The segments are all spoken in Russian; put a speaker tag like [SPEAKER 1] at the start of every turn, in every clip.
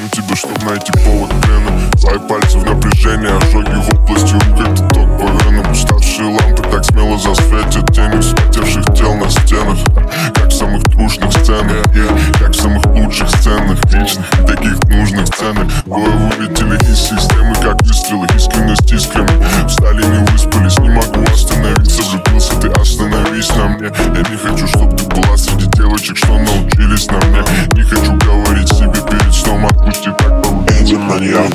[SPEAKER 1] звоню тебе, чтоб найти повод к венам. Твои пальцы в напряжении, ожоги в области рук, это ток по венам. Уставшие лампы так смело засветят тени вспотевших тел на стенах. Как в самых трушных сценах, как в самых лучших сценах, личных и таких нужных сценах. Двое вылетели из системы, как выстрелы, искренность искрами. Встали, не выспались, не могу остановиться. Влюбился, ты остановись на мне. Я не хочу, чтоб ты была среди девочек, что научились на мне. Не хочу говорить себе перед сном, отпусти, так получится маньяк.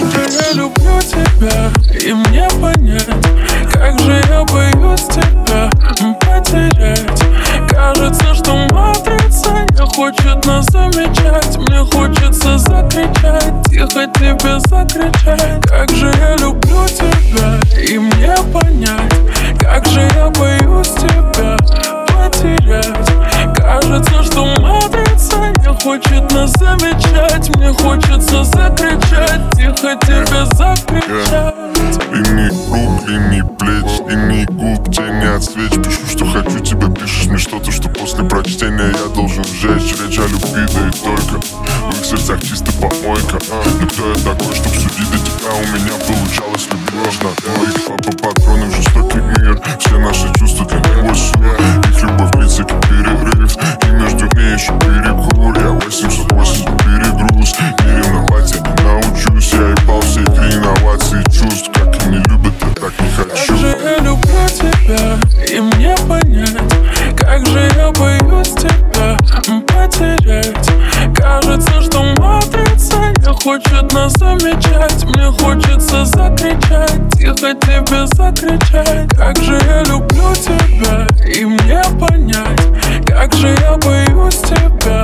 [SPEAKER 2] Я люблю тебя, и мне понять, как же я боюсь тебя потерять. Кажется, что матрица не хочет нас замечать. Мне хочется закричать, тихо тебе закричать. Как же я люблю тебя, и мне понять, как же я боюсь тебя потерять. Кажется, что матрица не хочет нас замечать. Мне хочется закричать, тихо тебе закричать.
[SPEAKER 1] Линии рук, линии плеч, линии губ, тени от свеч. Пишу, что хочу, тебе пишешь мне что-то, что после прочтения я должен сжечь. Речь о любви, да и только в их сердцах чисто помойка. Но кто я такой, чтоб судить до тебя? У меня получалось любить на двоих. Папа патроны в жестокий мир. Все наши чувства для него сыр. Их любовь длится как перерыв, и между ней еще перекур. Я 880 перегруз. Не ревновать я не научусь. Я ебал все эти инновации чувств. Как они любят, я так не хочу.
[SPEAKER 2] Как же я люблю тебя, и мне понять, как же я боюсь тебя потерять. Кажется, что матрица не хочет нас замечать. Мне хочется закричать, тихо тебе закричать. Как же я люблю тебя, и мне понять, как же я боюсь тебя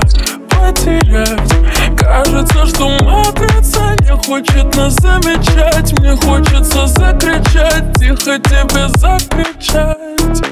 [SPEAKER 2] потерять. Кажется, что матрица не хочет нас замечать. Мне хочется закричать, тихо тебе закричать.